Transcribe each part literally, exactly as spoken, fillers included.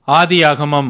ஆதியாகமம்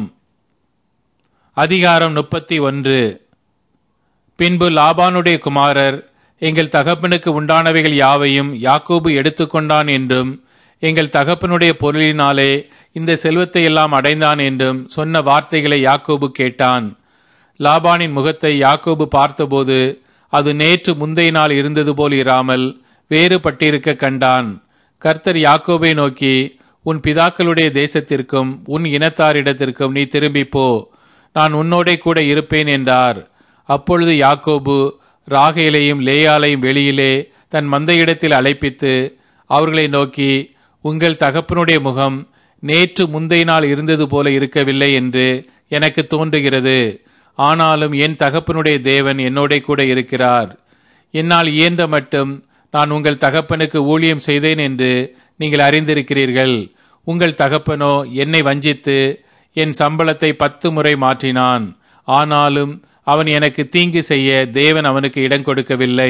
அதிகாரம் முப்பத்தி ஒன்று. பின்பு லாபானுடைய குமாரர், எங்கள் தகப்பனுக்கு உண்டானவைகள் யாவையும் யாக்கோபு எடுத்துக்கொண்டான் என்றும், எங்கள் தகப்பனுடைய பொருளினாலே இந்த செல்வத்தை எல்லாம் அடைந்தான் என்றும் சொன்ன வார்த்தைகளை யாக்கோபு கேட்டான். லாபானின் முகத்தை யாக்கோபு பார்த்தபோது அது நேற்று முந்தைய நாள் இருந்தது போல் இராமல் வேறுபட்டிருக்க கண்டான். கர்த்தர் யாக்கோபை நோக்கி, உன் பிதாக்களுடைய தேசத்திற்கும் உன் இனத்தாரிடத்திற்கும் நீ திரும்பிப் போ, நான் உன்னோடே கூட இருப்பேன் என்றார். அப்பொழுது யாக்கோபு ராகேலையும் லேயாளையும் வெளியிலே தன் மந்தையிடத்தில் அழைப்பித்து அவர்களை நோக்கி, உங்கள் தகப்பனுடைய முகம் நேற்று முந்தைய நாள் இருந்தது போல இருக்கவில்லை என்று எனக்கு தோன்றுகிறது. ஆனாலும் என் தகப்பனுடைய தேவன் என்னோடே கூட இருக்கிறார். என்னால் இயன்ற மட்டும் நான் உங்கள் தகப்பனுக்கு ஊழியம் செய்தேன் என்று நீங்கள் அறிந்திருக்கிறீர்கள். உங்கள் தகப்பனோ என்னை வஞ்சித்து என் சம்பளத்தை பத்து முறை மாற்றினான். ஆனாலும் அவன் எனக்கு தீங்கு செய்ய தேவன் அவனுக்கு இடம் கொடுக்கவில்லை.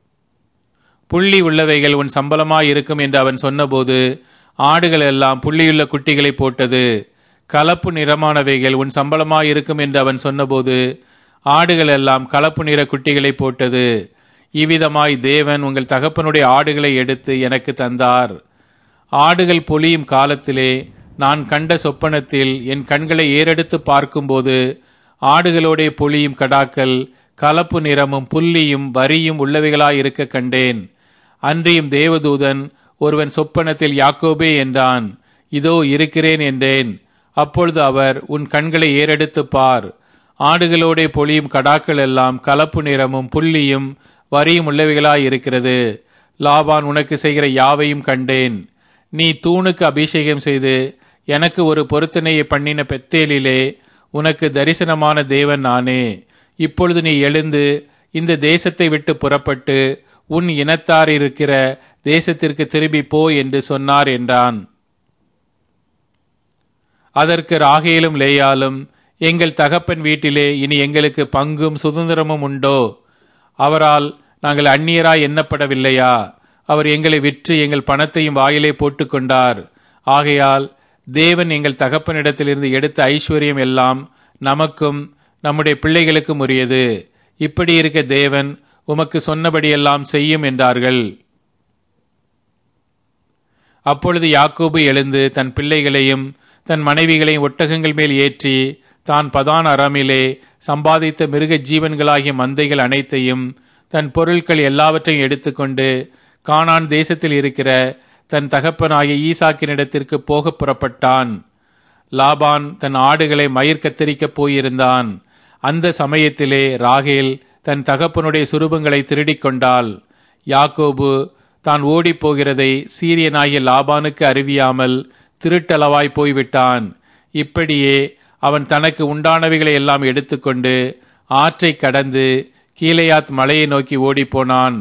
புள்ளி உள்ளவைகள் உன் சம்பளமாயிருக்கும் என்று அவன் சொன்னபோது ஆடுகள் எல்லாம் புள்ளியுள்ள குட்டிகளை போட்டது. கலப்பு நிறமானவைகள் உன் சம்பளமாயிருக்கும் என்று அவன் சொன்னபோது ஆடுகள் எல்லாம் கலப்பு நிற குட்டிகளை போட்டது. இவ்விதமாய் தேவன் உங்கள் தகப்பனுடைய ஆடுகளை எடுத்து எனக்கு தந்தார். ஆடுகள் பொலியும் காலத்திலே நான் கண்ட சொப்பனத்தில் என் கண்களை ஏறெடுத்து பார்க்கும்போது ஆடுகளோடைய பொலியும் கடாக்கள் கலப்பு நிறமும் புள்ளியும் வரியும் உள்ளவைகளாயிருக்க கண்டேன். அன்றியும் தேவதூதன் ஒருவன் சொப்பனத்தில் யாக்கோபே என்றான். இதோ இருக்கிறேன் என்றேன். அப்பொழுது அவர், உன் கண்களை ஏறெடுத்து பார், ஆடுகளோட பொலியும் கடாக்கள் எல்லாம் கலப்பு நிறமும் புள்ளியும் வரியும் உள்ளவைகளாயிருக்கிறது. லாபான் உனக்கு செய்கிற யாவையும் கண்டேன். நீ தூணுக்கு அபிஷேகம் செய்து எனக்கு ஒரு பொருத்தனையை பண்ணின பெத்தேலிலே உனக்கு தரிசனமான தேவன் நானே. இப்பொழுது நீ எழுந்து இந்த தேசத்தை விட்டு புறப்பட்டு உன் இனத்தார் இருக்கிற தேசத்திற்கு திரும்பி போ என்று சொன்னார் என்றான். அதற்கு ராகேலும் லேயாலும், எங்கள் தகப்பன் வீட்டிலே இனி எங்களுக்கு பங்கும் சுதந்திரமும் உண்டோ? அவரால் நாங்கள் அந்நியராய் எண்ணப்படவில்லையா? அவர் எங்களை விற்று எங்கள் பணத்தையும் வாயிலே போட்டுக்கொண்டார். ஆகையால் தேவன் எங்கள் தகப்பனிடத்திலிருந்து எடுத்த ஐஸ்வர்யம் எல்லாம் நமக்கும் நம்முடைய பிள்ளைகளுக்கும் உரியது. இப்படி இருக்க தேவன் உமக்கு சொன்னபடியெல்லாம் செய்யும் என்றார்கள். அப்பொழுது யாக்கோபு எழுந்து தன் பிள்ளைகளையும் தன் மனைவிகளையும் ஒட்டகங்கள் மேல் ஏற்றி தான் பதான் அராமிலே சம்பாதித்த மிருக ஜீவன்களாகிய மந்தைகள் அனைத்தையும் தன் பொருட்கள் எல்லாவற்றையும் எடுத்துக்கொண்டு கானான் தேசத்தில் இருக்கிற தன் தகப்பனாகிய ஈசாக்கினிடத்திற்கு போக புறப்பட்டான். லாபான் தன் ஆடுகளை மயிர் கத்தரிக்கப் போயிருந்தான். அந்த சமயத்திலே ராகேல் தன் தகப்பனுடைய சுரூபங்களை திருடிக் கொண்டாள். யாக்கோபு தான் ஓடிப் போகிறதை சீரியனாகிய லாபானுக்கு அறிவியாமல் திருட்டளவாய் போய்விட்டான். இப்படியே அவன் தனக்கு உண்டானவைகளை எல்லாம் எடுத்துக்கொண்டு ஆற்றை கடந்து கீலேயாத் மலையை நோக்கி ஓடிப்போனான்.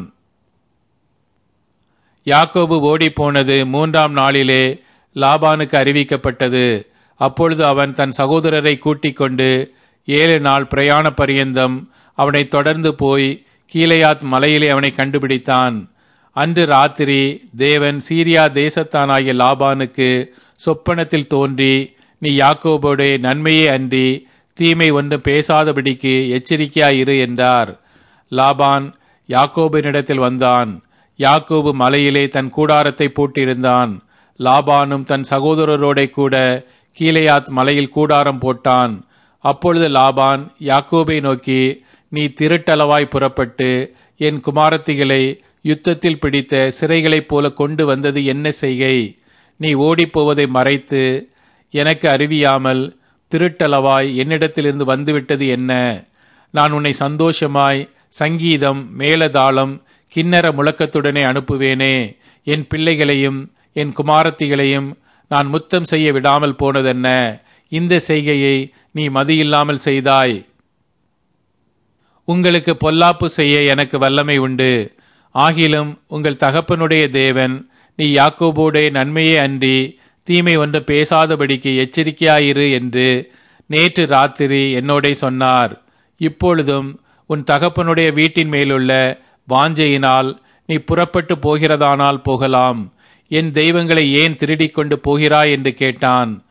யாக்கோபு ஓடிப்போனது மூன்றாம் நாளிலே லாபானுக்கு அறிவிக்கப்பட்டது. அப்பொழுது அவன் தன் சகோதரரை கூட்டிக் கொண்டு ஏழு நாள் பிரயாண பரியந்தம் அவனை தொடர்ந்து போய் கீலேயாத் மலையிலே அவனை கண்டுபிடித்தான். அன்று ராத்திரி தேவன் சீரியா தேசத்தானாகிய லாபானுக்கு சொப்பனத்தில் தோன்றி, நீ யாக்கோபோடைய நன்மையே அன்றி தீமை ஒன்று பேசாதபடிக்கு எச்சரிக்கையாயிரு என்றார். லாபான் யாக்கோபினிடத்தில் வந்தான். யாக்கோபு மலையிலே தன் கூடாரத்தை போட்டிருந்தான். லாபானும் தன் சகோதரரோட கூட கீலேயாத் மலையில் கூடாரம் போட்டான். அப்பொழுது லாபான் யாக்கோபை நோக்கி, நீ திருட்டளவாய் புறப்பட்டு என் குமாரத்திகளை யுத்தத்தில் பிடித்த சிறைகளைப் போல கொண்டு வந்தது என்ன செய்கை? நீ ஓடிப்போவதை மறைத்து எனக்கு அறிவியாமல் திருட்டளவாய் என்னிடத்திலிருந்து வந்துவிட்டது என்ன? நான் உன்னை சந்தோஷமாய் சங்கீதம் மேலதாளம் கிண்ணற முழக்கத்துடனே அனுப்புவேனே. என் பிள்ளைகளையும் என் குமாரத்திகளையும் நான் முத்தம் செய்ய விடாமல் போனதென்ன? இந்த செய்கையை நீ மதியில்லாமல் செய்தாய். உங்களுக்கு பொல்லாப்பு செய்ய எனக்கு வல்லமை உண்டு. ஆகிலும் உங்கள் தகப்பனுடைய தேவன், நீ யாக்கோபோடைய நன்மையே அன்றி தீமை ஒன்று பேசாதபடிக்கு எச்சரிக்கையாயிரு என்று நேற்று ராத்திரி என்னோடே சொன்னார். இப்பொழுதும் உன் தகப்பனுடைய வீட்டின் மேலுள்ள வாஞ்சையினால் நீ புறப்பட்டு போகிறதானால் போகலாம். என் தெய்வங்களை ஏன் திருடிக் கொண்டு போகிறாய் என்று கேட்டான்.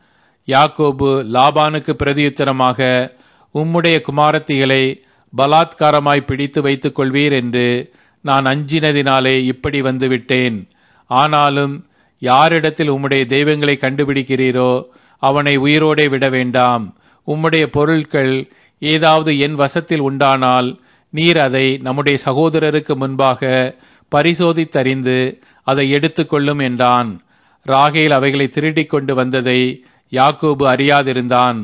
யாக்கோபு லாபானுக்கு பிரதியுத்தரமாக, உம்முடைய குமாரத்திகளை பலாத்காரமாய் பிடித்து வைத்துக் கொள்வீர் என்று நான் அஞ்சினதினாலே இப்படி வந்து விட்டேன். ஆனாலும் யாரிடத்தில் உம்முடைய தெய்வங்களை கண்டுபிடிக்கிறீரோ அவனை உயிரோடே விட வேண்டாம். உம்முடைய பொருட்கள் ஏதாவது என் வசத்தில் உண்டானால் நீர் அதை நம்முடைய சகோதரருக்கு முன்பாக பரிசோதித்தறிந்து அதை எடுத்துக்கொள்ளும் என்றான். ராகேல் அவைகளை திருடிக் கொண்டு வந்ததை யாக்கோபு அறியாதிருந்தான்.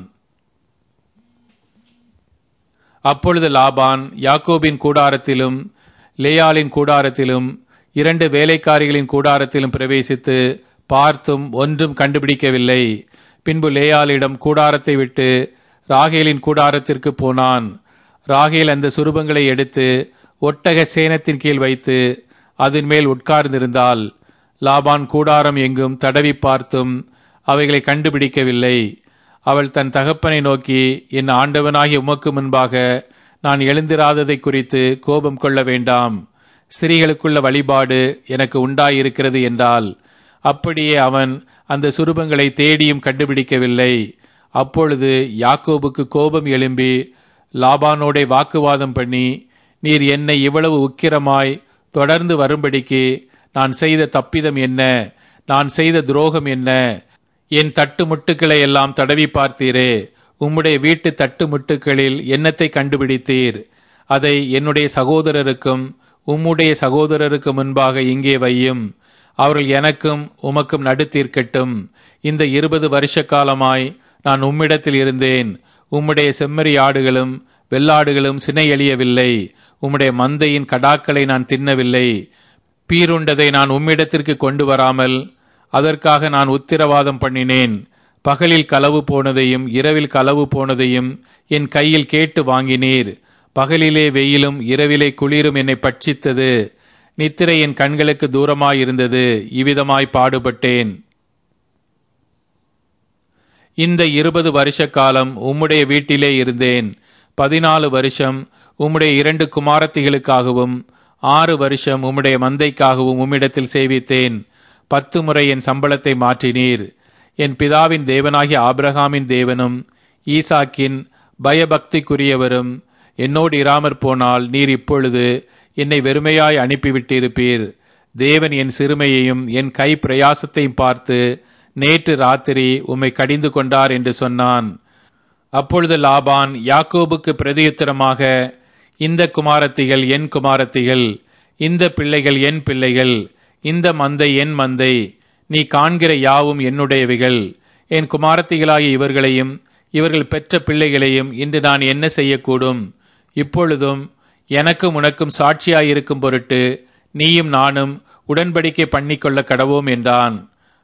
அப்பொழுது லாபான் யாக்கோபின் கூடாரத்திலும் லேயாளின் கூடாரத்திலும் இரண்டு வேலைக்காரிகளின் கூடாரத்திலும் பிரவேசித்து பார்த்தும் ஒன்றும் கண்டுபிடிக்கவில்லை. பின்பு லேயாளிடம் கூடாரத்தை விட்டு ராகேலின் கூடாரத்திற்கு போனான். ராகேல் அந்த சுரூபங்களை எடுத்து ஒட்டக சேனத்தின் கீழ் வைத்து அதன் மேல் உட்கார்ந்திருந்தாள். லாபான் கூடாரம் எங்கும் தடவி பார்த்தும் அவைகளை கண்டுபிடிக்கவில்லை. அவள் தன் தகப்பனை நோக்கி, என் ஆண்டவனாகிய உமக்கு முன்பாக நான் எழுந்திராததை குறித்து கோபம் கொள்ள வேண்டாம். ஸ்திரீகளுக்குள்ள வழிபாடு எனக்கு உண்டாயிருக்கிறது என்றால். அப்படியே அவன் அந்த சுரூபங்களை தேடியும் கண்டுபிடிக்கவில்லை. அப்பொழுது யாக்கோபுக்கு கோபம் எழும்பி லாபானோடே வாக்குவாதம் பண்ணி, நீர் என்னை இவ்வளவு உக்கிரமாய் தொடர்ந்து வரும்படிக்கு நான் செய்த தப்பிதம் என்ன? நான் செய்த துரோகம் என்ன? என் தட்டு முட்டுக்களை எல்லாம் தடவி பார்த்தீரே. உம்முடைய வீட்டு தட்டு முட்டுக்களில் என்னத்தை கண்டுபிடித்தீர்? அதை என்னுடைய சகோதரருக்கும் உம்முடைய சகோதரருக்கு முன்பாக இங்கே வையும். அவர்கள் எனக்கும் உமக்கும் நடுத்தீர்க்கட்டும். இந்த இருபது வருஷ காலமாய் நான் உம்மிடத்தில் இருந்தேன். உம்முடைய செம்மறி ஆடுகளும் வெள்ளாடுகளும் சினை எழியவில்லை. உம்முடைய மந்தையின் கடாக்களை நான் தின்னவில்லை. பீருண்டதை நான் உம்மிடத்திற்கு கொண்டு வராமல் அதற்காக நான் உத்திரவாதம் பண்ணினேன். பகலில் களவு போனதையும் இரவில் களவு போனதையும் என் கையில் கேட்டு வாங்கினீர். பகலிலே வெயிலும் இரவிலே குளிரும் என்னை பட்சித்தது. நித்திரை என் கண்களுக்கு தூரமாயிருந்தது. இவ்விதமாய் பாடுபட்டேன். இந்த இருபது வருஷ காலம் உம்முடைய வீட்டிலே இருந்தேன். பதினாலு வருஷம் உம்முடைய இரண்டு குமாரத்திகளுக்காகவும் ஆறு வருஷம் உம்முடைய மந்தைக்காகவும் உம்மிடத்தில் சேவித்தேன். பத்து முறை என் சம்பளத்தை மாற்றினீர். என் பிதாவின் தேவனாகிய ஆபிரகாமின் தேவனும் ஈசாக்கின் பயபக்திக்குரியவரும் என்னோடு இராமற் போனால் நீர் இப்பொழுது என்னை வெறுமையாய் அனுப்பிவிட்டிருப்பீர். தேவன் என் சிறுமையையும் என் கை பிரயாசத்தையும் பார்த்து நேற்று ராத்திரி உம்மை கடிந்து கொண்டார் என்று சொன்னான். அப்பொழுது லாபான் யாக்கோபுக்கு பிரதியுத்தரமாக, இந்த குமாரத்திகள் என் குமாரத்திகள், இந்த பிள்ளைகள் என் பிள்ளைகள், இந்த மந்தை என் மந்தை. நீ காண்கிற யாவும் என்னுடையவைகள். என் குமாரத்திகளாகிய இவர்களையும் இவர்கள் பெற்ற பிள்ளைகளையும் இன்று நான் என்ன செய்யக்கூடும்? இப்பொழுதும் எனக்கும் உனக்கும் சாட்சியாயிருக்கும் பொருட்டு நீயும் நானும் உடன்படிக்கை பண்ணிக்கொள்ள கடவோம் என்றான்.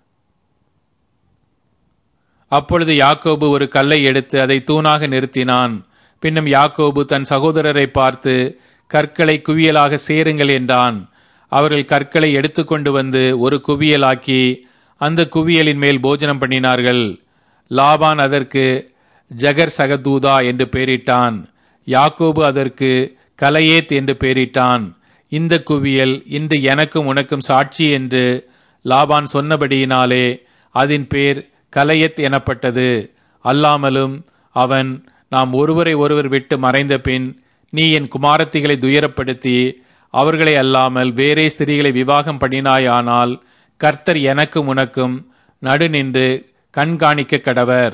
அப்பொழுது யாக்கோபு ஒரு கல்லை எடுத்து அதை தூணாக நிறுத்தினான். பின்னும் யாக்கோபு தன் சகோதரரை பார்த்து, கற்களை குவியலாக சேருங்கள் என்றான். அவர்கள் கற்களை எடுத்துக்கொண்டு வந்து ஒரு குவியலாக்கி அந்த குவியலின் மேல் போஜனம் பண்ணினார்கள். லாபான் அதற்கு ஜகர் சகதூதா என்று பெயரிட்டான். யாக்கோபு அதற்கு கலையேத் என்று பெயரிட்டான். இந்த குவியல் இன்று எனக்கும் உனக்கும் சாட்சி என்று லாபான் சொன்னபடியினாலே அதன் பேர் கலையத் எனப்பட்டது. அல்லாமலும் அவன், நாம் ஒருவரை ஒருவர் விட்டு மறைந்த பின் நீ என் குமாரத்திகளை துயரப்படுத்தி அவர்களை அல்லாமல் வேறே ஸ்திரீகளை விவாகம் பண்ணினாயானால் கர்த்தர் எனக்கும் உனக்கும் நடு நின்று கண்காணிக்க கடவர்.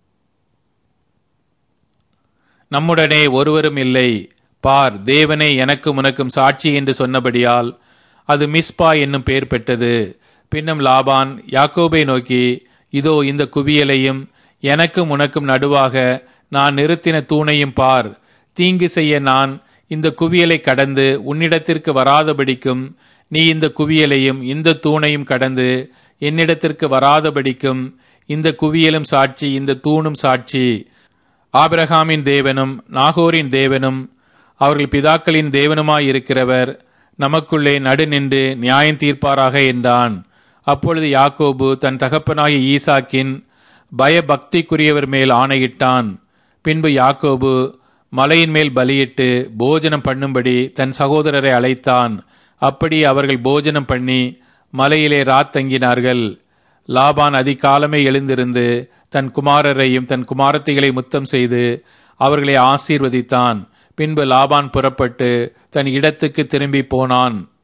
நம்முடனே ஒருவரும் இல்லை. பார், தேவனே எனக்கும் உனக்கும் சாட்சி என்று சொன்னபடியால் அது மிஸ்பா என்னும் பெயர் பெற்றது. பின்னும் லாபான் யாக்கோபை நோக்கி, இதோ இந்த குவியலையும் எனக்கும் உனக்கும் நடுவாக நான் நிறுத்தின தூணையும் பார். தீங்கு செய்ய நான் இந்த குவியலை கடந்து உன்னிடத்திற்கு வராதபடிக்கும் நீ இந்த குவியலையும் இந்த தூணையும் கடந்து என்னிடத்திற்கு வராதபடிக்கும் இந்த குவியலும் சாட்சி, இந்த தூணும் சாட்சி. ஆபிரகாமின் தேவனும் நாகோரின் தேவனும் அவர்கள் பிதாக்களின் தேவனுமாயிருக்கிறவர் நமக்குள்ளே நடு நின்று நியாயம் தீர்ப்பாராக என்றான். அப்பொழுது யாக்கோபு தன் தகப்பனாகிய ஈசாக்கின் பயபக்திக்குரியவர் மேல் ஆணையிட்டான். பின்பு யாக்கோபு மலையின் மேல் பலியிட்டு போஜனம் பண்ணும்படி தன் சகோதரரை அழைத்தான். அப்படி அவர்கள் போஜனம் பண்ணி மலையிலே ராத்தங்கினார்கள். லாபான் அதிகாலமே எழுந்திருந்து தன் குமாரரையும் தன் குமாரத்திகளை முத்தம் செய்து அவர்களை ஆசீர்வதித்தான். பின்பு லாபான் புறப்பட்டு தன் இடத்துக்கு திரும்பி போனான்.